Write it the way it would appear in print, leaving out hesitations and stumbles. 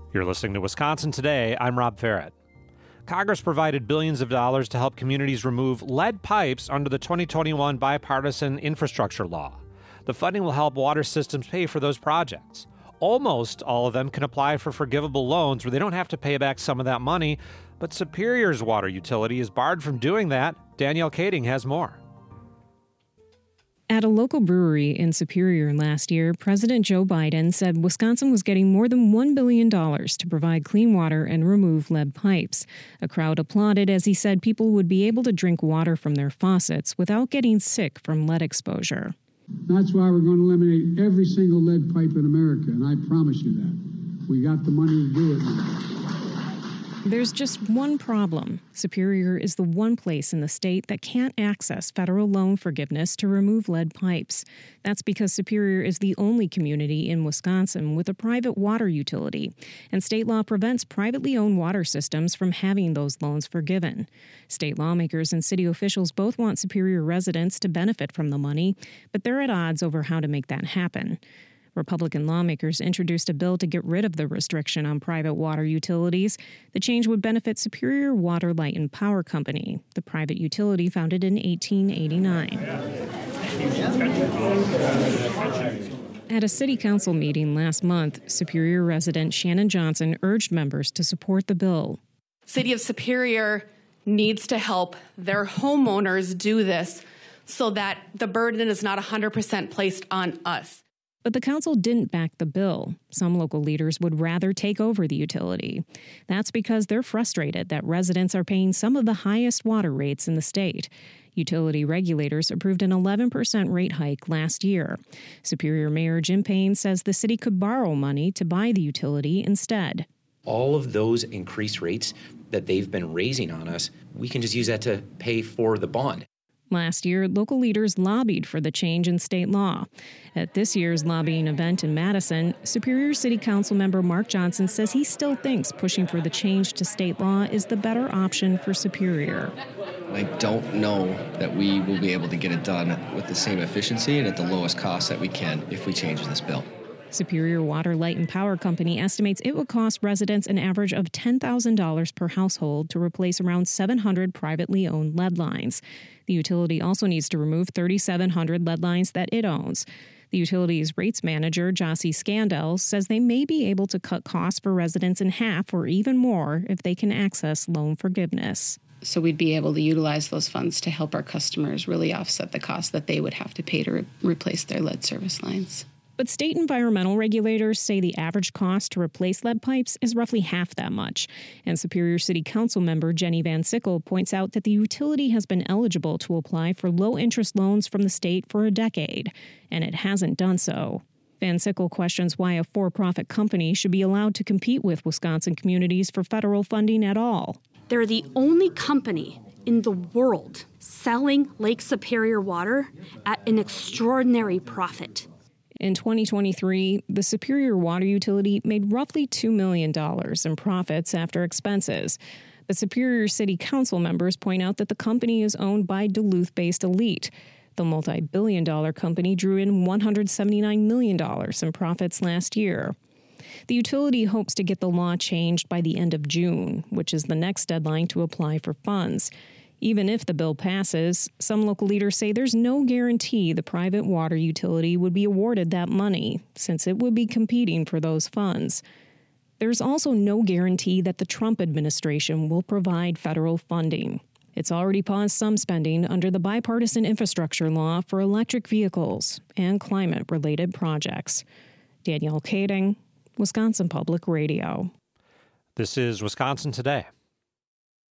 You're listening to Wisconsin Today. I'm Rob Farrett. Congress provided billions of dollars to help communities remove lead pipes under the 2021 bipartisan infrastructure law. The funding will help water systems pay for those projects. Almost all of them can apply for forgivable loans where they don't have to pay back some of that money, but Superior's water utility is barred from doing that. Danielle Kading has more. At a local brewery in Superior last year, President Joe Biden said Wisconsin was getting more than $1 billion to provide clean water and remove lead pipes. A crowd applauded as he said people would be able to drink water from their faucets without getting sick from lead exposure. That's why we're going to eliminate every single lead pipe in America, and I promise you that. We got the money to do it now. There's just one problem. Superior is the one place in the state that can't access federal loan forgiveness to remove lead pipes. That's because Superior is the only community in Wisconsin with a private water utility, and state law prevents privately owned water systems from having those loans forgiven. State lawmakers and city officials both want Superior residents to benefit from the money, but they're at odds over how to make that happen. Republican lawmakers introduced a bill to get rid of the restriction on private water utilities. The change would benefit Superior Water, Light and Power Company, the private utility founded in 1889. At a city council meeting last month, Superior resident Shannon Johnson urged members to support the bill. City of Superior needs to help their homeowners do this so that the burden is not 100% placed on us. But the council didn't back the bill. Some local leaders would rather take over the utility. That's because they're frustrated that residents are paying some of the highest water rates in the state. Utility regulators approved an 11% rate hike last year. Superior Mayor Jim Payne says the city could borrow money to buy the utility instead. All of those increased rates that they've been raising on us, we can just use that to pay for the bond. Last year, local leaders lobbied for the change in state law. At this year's lobbying event in Madison, Superior City Council member Mark Johnson says he still thinks pushing for the change to state law is the better option for Superior. I don't know that we will be able to get it done with the same efficiency and at the lowest cost that we can if we change this bill. Superior Water, Light and Power Company estimates it would cost residents an average of $10,000 per household to replace around 700 privately owned lead lines. The utility also needs to remove 3,700 lead lines that it owns. The utility's rates manager, Jossie Scandell, says they may be able to cut costs for residents in half or even more if they can access loan forgiveness. So we'd be able to utilize those funds to help our customers really offset the cost that they would have to pay to replace their lead service lines. But state environmental regulators say the average cost to replace lead pipes is roughly half that much. And Superior City Council member Jenny Van Sickle points out that the utility has been eligible to apply for low-interest loans from the state for a decade, and it hasn't done so. Van Sickle questions why a for-profit company should be allowed to compete with Wisconsin communities for federal funding at all. They're the only company in the world selling Lake Superior water at an extraordinary profit. In 2023, the Superior Water Utility made roughly $2 million in profits after expenses. But Superior City Council members point out that the company is owned by Duluth-based Elite. The multi-billion-dollar company drew in $179 million in profits last year. The utility hopes to get the law changed by the end of June, which is the next deadline to apply for funds. Even if the bill passes, some local leaders say there's no guarantee the private water utility would be awarded that money, since it would be competing for those funds. There's also no guarantee that the Trump administration will provide federal funding. It's already paused some spending under the bipartisan infrastructure law for electric vehicles and climate-related projects. Danielle Kading, Wisconsin Public Radio. This is Wisconsin Today.